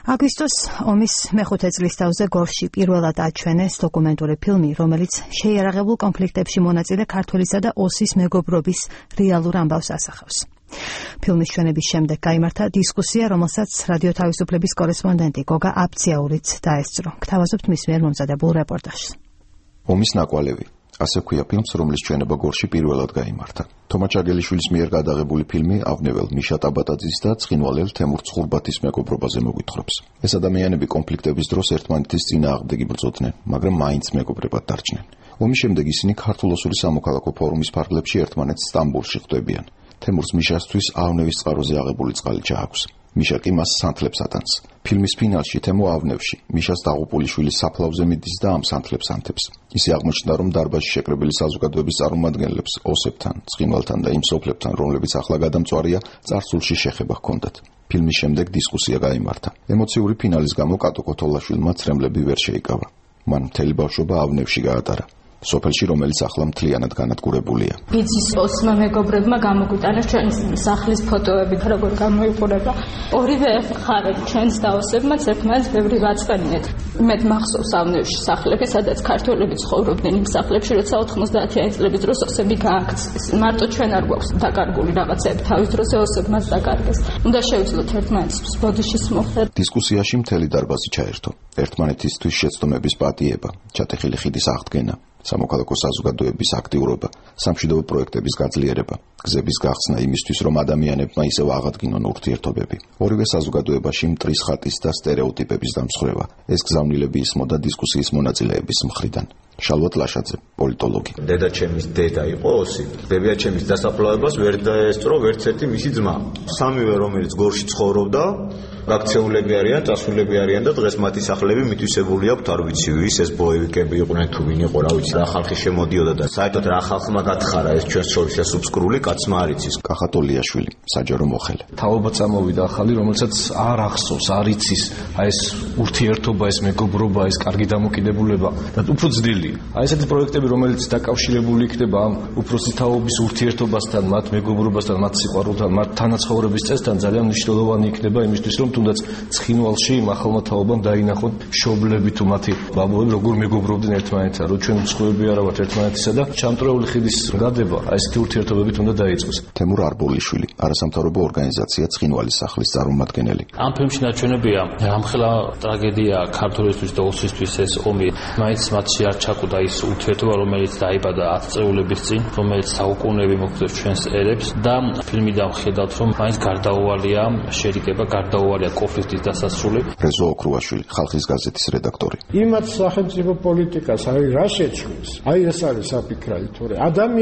აგვისტოს ომის მეხუთე წლისთავზე გორში პირველად აჩვენეს დოკუმენტური ფილმი, რომელიც შეიარაღებულ კონფლიქტებში მონაწილე ქართველისა და ოსის მეგობრობის რეალურ ამბავს ასახავს. ფილმის ჩვენების შემდეგ გაიმართა დისკუსია, რომელსაც რადიო თავისუფლების კორესპონდენტი გოგა აბციაურიც დაესწრო. გთავაზობთ მის მიერ მომზადებულ რეპორტაჟს. ომის ნაკვალევი. ასე ქვია ფილმს, რომლის ჩვენება გორში პირველად გაიმართა. თომა ჩაგელიშვილის მიერ გადაღებული ფილმი ავნეվել მიშა ტაბატაძის და ცხინვალელ თემურ ცხურბათის მეგობრობაზე მოგვითხრობს. ეს ადამიანები კონფლიქტების დროს ერთმანეთის წინააღმდეგ იბრძოდნენ, მაგრამ მაინც მეგობრებად დარჩნენ. ომის შემდეგ ისინი ქართულ-ოსური სამოქალაქო ფორუმის ფარგლებში ერთმანეთს სტამბოლში ხვდებიან. თემურს მიშასთვის ავნევის წყაროზე აღებული წყალი ჩააქვს. მიშა კი მას სანთლებს ატანს. ფილმის ფინალში თემო ავნევში მიშას დაღუპული შვილის საფლავზე მიდის და ამ სანთლებს ანთებს. ისე აღმოჩნდა, რომ დარბაზში შეკრებილი საზოგადოების წარმომადგენლებს ოსებთან, ცხინვალთან და იმ სოფლებთან, რომლებიც ახლა გადამწვარია, წარსულში შეხება ჰქონდათ. ფილმის შემდეგ დისკუსია გაიმართა. ემოციური ფინალის გამო კატო კოთოლაშვილმა ცრემლები ვერ შეიკავა. მან მთელი ბავშვობა ავნევში გაატარა. სოფელში, რომელიც ახლა მთლიანად განადგურებულია. ბიძის ოსმა მეგობრებმა გამოგვიტანეს ჩვენი სახლის ფოტოები, როგორ გამოიყურება. ორივე მხარე ჩვენს დაოსებმაც ერთმანეთს ბევრი ვაწყენიეთ. მე მახსოვს ავნევში სახლები, სადაც ქართველები ცხოვრობდნენ იმ სახლებში, როცა 90-იანი წლების დროს ოსები გააქცეს. მარტო ჩვენ არ გვაქვს დაკარგული რაღაცები, თავის დროზე ოსებმაც დაკარგეს. უნდა შევძლოთ ერთმანეთს ბოდიშის მოხდა. დისკუსიაში მთელი დარბაზი ჩაერთო. ერთმანეთისთვის შეცდომების პატიება, ჩატეხილი ხიდის აღდგენა, სამოქალაქო საზოგადოების აქტიურობა, სამშვიდობო პროექტების გაძლიერება, გზების გახსნა იმისთვის, რომ ადამიანებმა ისევ აღადგინონ ურთიერთობები. ორივე საზოგადოებაში მტრის ხატის და სტერეოტიპების დამსხვრევა. ეს გზავნილები ისმოდა დისკუსიის მონაწილეების მხრიდან. შალვატ ლაშაძე, პოლიტოლოგი. დედაჩემის დედა იყო ოსი. ბებიაჩემის დასაფლავებას ვერ დაესწრო ვერც ერთი მისი ძმა. სამივე, რომელიც გორში ცხოვრობდა, გაქცეულები არიან, წასულები არიან და დღეს მათი სახლები მითვისებული აქვთ, არ ვიცი ვის, ეს ბოევიკები იყვნენ თუ ვინ იყო, რა ვიცი, რა ხალხი შემოდიოდა და საერთოდ რა ხალხმა გათხარა ეს ჩვენს შორის ეს უბსკრული კაცმა არ იცის. კახატოლიაშვილი, საჯარო მოხელე. თაობა წამოვიდა ახალი, რომელსაც არ ახსოვს, არ იცის, აი ეს ურთიერთობა, ეს მეგობრობა, ეს კარგი დამოკიდებულება და უფრო ძლიერი. აი ესეთი პროექტები, რომელიც დაკავშირებული იქნება ამ უფროსი თაობის ურთიერთობასთან, მათ მეგობრობასთან, მათ სიყვარულთან, მათ თანაცხოვრების წესთან ძალიან მნიშვნელოვანი იქნება იმისთვის, რომ თუნდაც ცხინვალში იმ ახალმა თაობამ დაინახონ მშობლები თუ მათი ბაბუები როგორ მეგობრობდნენ ერთმანეთთან, რომ ჩვენ უცხოები არა ვართ ერთმანეთისა და ჩამწრეული ხიდის გადება აი ესეთი ურთიერთობებით უნდა დაიწყოს. თემურ არბოლიშვილი, არასამთავრობო ორგანიზაცია ცხინვალის სახლის წარმომადგენელი. ამ ფილმში ნაჩვენებია რამხელა ტრაგედია ქართველისთვის და ოსისთვის ეს ომი, მაინც მათში არ ჩაკუდა ის ურთიერთობა, რომელიც დაიბადა 10 წლების წინ, რომელიც საუკუნეები მოგვიწევს ჩვენს ერებს და ფილმიდან ხედავთ, რომ მაინც გარდაუვალია შერიგება, გარდაუვალია კონფლიქტის დასასრული. რეზო ოქრუაშვილი, ხალხის გაზეთის რედაქტორი. იმათ სახელმწიფო პოლიტიკას აი რა შეცვლის? აი ეს არის საფიქრალი, თორე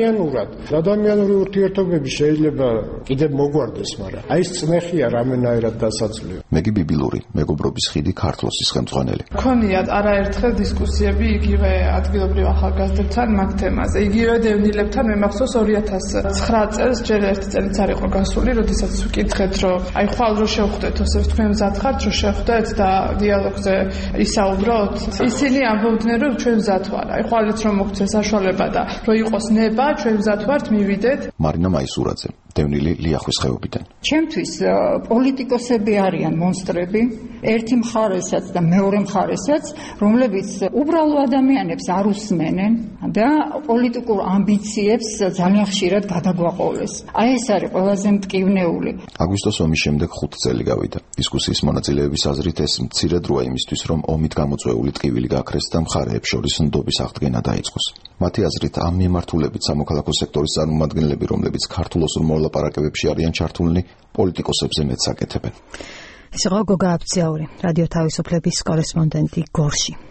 ადამიანური ურთიერთობები შეიძლება კიდევ მოგვარდეს, მაგრამ აი ეს წნეხია რამენაერად დასაცვლია. მეგი ბიბილური, მეგობრობის ხიდი ქართლოსის ხელმძღვანელი. ქონიათ არაერთხელ დისკუსიები იგივე ადგილობრივ ახალგაზრდებთან მაგ თემაზე. იგივე დევნილებთან მე მახსოვს 2009 წელს ჯერ ერთი წელიც არ იყო გასული, როდესაც ვკითხეთ, რომ აი ხვალ რო შევხვდეთ ოსებს, თქვენ მზად ხართ რო შევხვდეთ და დიალოგზე ისაუბროთ. ისინი ამბობდნენ, რომ ჩვენ მზად ვარ. აი ხვალიც რომ მოგცეს საშუალება და რო იყოს ნება, ჩვენ მზად ვართ, მივიდეთ. მარინა მაისურაძე, დევნილი ლიახვის ხეობიდან. ჩემთვის პოლიტიკოსები არიან მონსტრები, ერთი მხარესაც და მეორე მხარესაც, რომლებიც უბრალო ადამიანებს არ უსმენენ და პოლიტიკურ ამბიციებს ძალიან ხშირად გადაგვაყოლეს. აი ეს არის ყველაზე მტკივნეული. აგვისტოს ომის შემდეგ 5 წელი გავიდა. დისკუსიის მონაწილეების აზრით ეს მცირე დროა იმისთვის, რომ ომით გამოწვეული ტკივილი გაქრეს და მხარეებს შორის ნდობის აღდგენა დაიწყოს. მათი აზრით ამ მიმართულებით სამოქალაქო სექტორის წარმომადგენლები, რომლებიც ქართულ-ოსურ მოლაპარაკებებში არიან ჩართულნი, პოლიტიკოსებზე მეტს აკეთებენ. ეს იყო გოგა აბციაური, რადიო თავისუფლების კორესპონდენტი გორში.